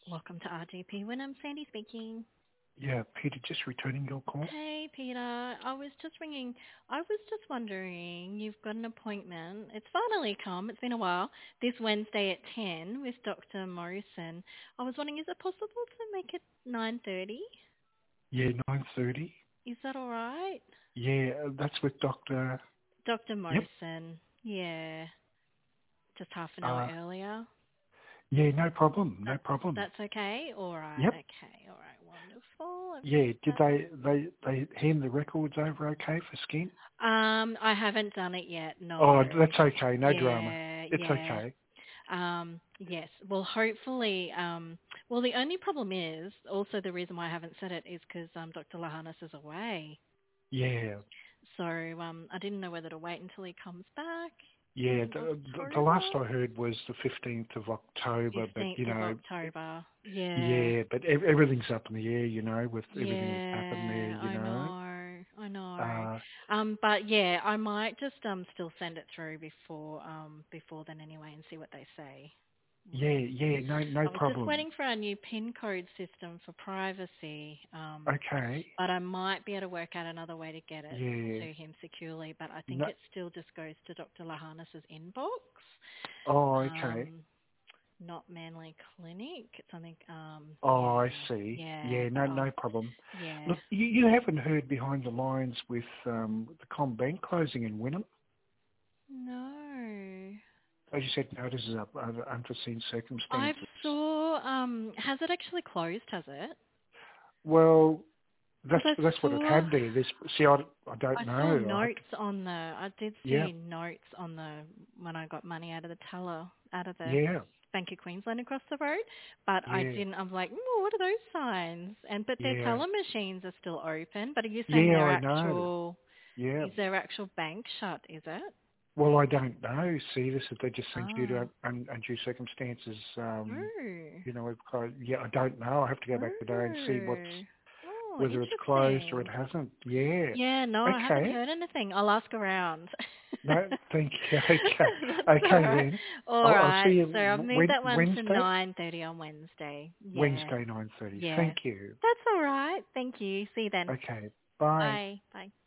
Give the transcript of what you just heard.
Welcome to RGP. When I'm Sandy speaking. Yeah, Peter, just returning your call. Hey, Peter. I was just ringing. I was just wondering, you've got an appointment. It's finally come. It's been a while. This Wednesday at 10 with Dr. Morrison. I was wondering, is it possible to make it 9:30? Yeah, 9:30. Is that all right? Yeah, that's with Doctor. Dr. Yep. Morrison. Yeah. Just half an hour Uh, earlier. yeah, no problem, no That's problem. that's okay. All right. Yep. Okay. All right. Wonderful. I'm just Yeah, did they hand the records over okay for skin? I haven't done it yet. Oh, No. that's okay, no drama. Yeah, It's yeah. okay. Yes. Well, hopefully. Well, the only problem is also the reason why I haven't said it is because Dr. Lahanas is away. Yeah, So I didn't know whether to wait until he comes back yeah. in The October. last I heard was the 15th of October, but 15th of October. Yeah. yeah, but everything's up in the air, with everything that's happened Yeah, I there. know. I know. Uh, But yeah, I might just still send it through before then anyway and see what they say. yeah, Mm. yeah. No I was just problem. waiting for our new PIN code system for privacy. Okay. But I might be able to work out another way to get it Yeah. to him securely. But I think No, it still just goes to Dr. Lahanas's inbox. oh, okay. Um, not Manly Clinic. It's something. Oh, Yeah, I see. yeah. Yeah, But no problem. yeah. Look, you haven't heard behind the lines with the Combank closing in Wynnum? No. As you said, notices up under unforeseen I circumstances. saw. Has it actually closed? Has it? Well, Because that's what it had there. See, I don't I saw know. notes on the. I did Yeah, see notes on the when I got money out of the teller, out of the yeah, Bank of Queensland across the road. But I yeah, didn't. I'm like, what are those signs? But their yeah, teller machines are still open. But are you saying yeah, I know. Yeah. is their actual bank shut? Is it? Well, I don't know. See, they just think due Ah. to undue circumstances, Oh. we've closed. Yeah, I don't know. I have to go back today and see Oh. Oh, whether it's closed or it interesting. hasn't. Yeah. Yeah, no, I haven't Okay. heard anything. I'll ask around. No, thank you. Okay. That's all Okay right. then. All I'll see right. you So I'll move that one to Wednesday. 9:30 on Wednesday. Yeah. Wednesday 9:30. Yeah. Thank you. That's all right. Thank you. See you then. Okay. Bye. Bye. Bye.